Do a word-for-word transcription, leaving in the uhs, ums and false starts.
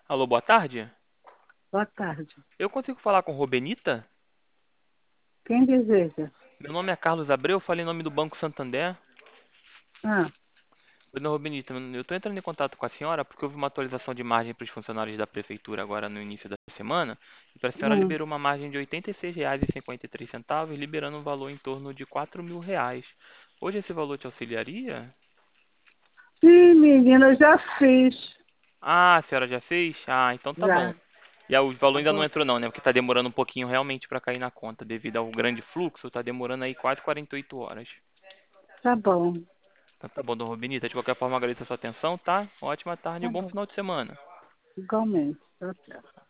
Alô, boa tarde. Boa tarde. Eu consigo falar com Robenita? Quem deseja? Meu nome é Carlos Abreu, eu falei em nome do Banco Santander. Ah, Dona Robenita, eu estou entrando em contato com a senhora porque houve uma atualização de margem para os funcionários da prefeitura agora no início da semana. E para a senhora hum. liberou uma margem de R$ oitenta e seis reais e cinquenta e três centavos, liberando um valor em torno de quatro mil reais. Hoje esse valor te auxiliaria? Sim, menina, eu já fiz. Ah, a senhora já fez? Ah, então tá bom. Já. E aí, o valor Tá ainda não bom? entrou não, né? Porque tá demorando um pouquinho realmente para cair na conta. Devido ao grande fluxo, tá demorando aí quase quarenta e oito horas. Tá bom. Então tá bom, dona Rubinita. De qualquer forma, agradeço a sua atenção, tá? Ótima tarde e Tá um bom bom. final de semana. Igualmente. Tá certo.